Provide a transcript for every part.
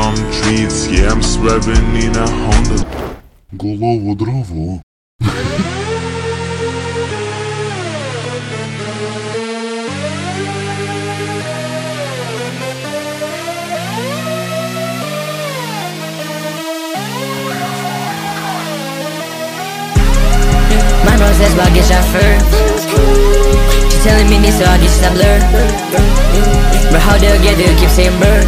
palm trees. Yeah, I'm swerving in a Honda. Голову дрова. My bro says about get shot first. She telling me this so I get shot blur. But how do I get there? Keep saying bird.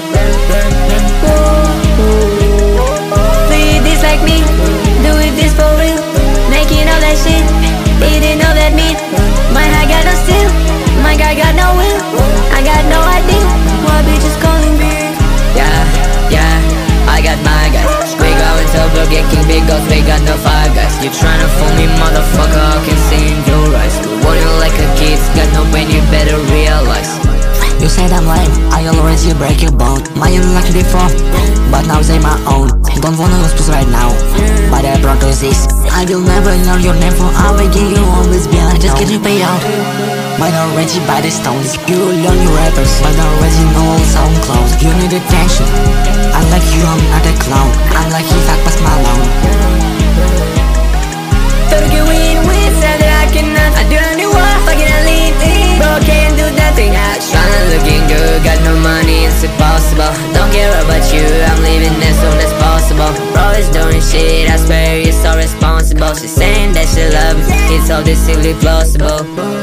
Play this like me, do it this for real. Making all that shit, eating all that meat. My high got no steel, my guy got no will. I got no idea why bitches calling me. Yeah, I got my guy. We going to Burger King, big goals, we got no Five Guys. You tryna fool me, motherfucker, I can see in your eyes. We want you like a kid, got no brain, you better realize. You said I'm lame, I already break your bone. My luck before, but now they my own. Don't wanna lose puss right now, but I brought to this. I will never learn your name for I will give you always be like just getting paid out. Mine already by the stones. You learn your rappers, mine already know all sound clowns. You need attention, unlike you I'm not a clown. Unlike if I pass my loan. Thought you win, said that I cannot. I do not need what, fucking I leave. Bro, can't do that thing. I'm tryna looking good, got no money, it's impossible. Don't care about you, I'm leaving as soon as possible. Bro is doing shit, I swear you're so responsible. She's saying that she loves me, it's all distinctly plausible.